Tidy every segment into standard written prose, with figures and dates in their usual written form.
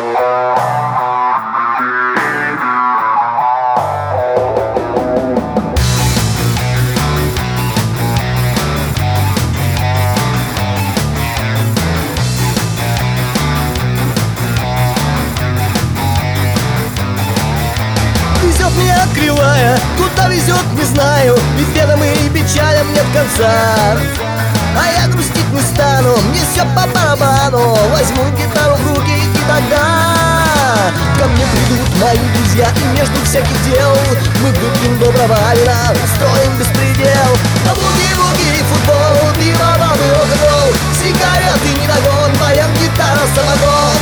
Везет меня кривая, куда везет, не знаю, ведь бедам и печалям нет конца. А я грустить не стану, мне все по барабану. Возьму гитару в руки и тогда ко мне придут мои друзья, и между всяких дел мы выпьем доброго вина, устроим беспредел. А буги-буги, футбол, пиво, бабы, рок-н-ролл, сигареты, недогон, моя гитара, самогон.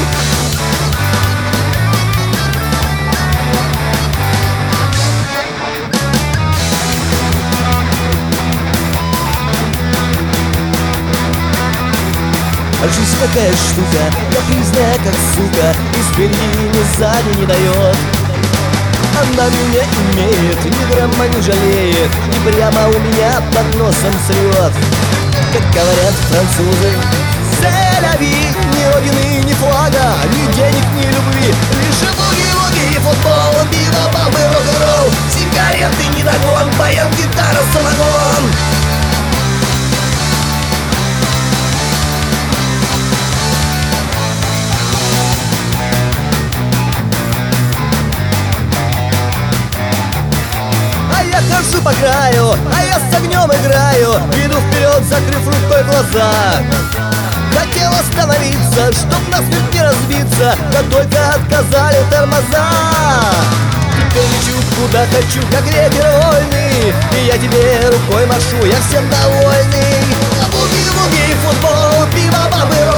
А жизнь такая штука, капризная, как сука, и спереди, ни сзади не дает. Она меня имеет, ни грамма не жалеет, и прямо у меня под носом срет. Как говорят французы, c'est la vie, ни родины, ни флага, ни денег, ни любви, лишь буги-буги, футбол, пиво, бабы, рок-н-ролл, сигареты, недогон, баян, гитара, самогон. Хожу по краю, а я с огнем играю, иду вперед, закрыв рукой глаза. Хотел остановиться, чтоб насмерть не разбиться, да только отказали тормоза. Теперь лечу куда хочу, как ветер вольный, и я тебе рукой машу, я всем довольный. А буги-буги, футбол, пиво, бабы,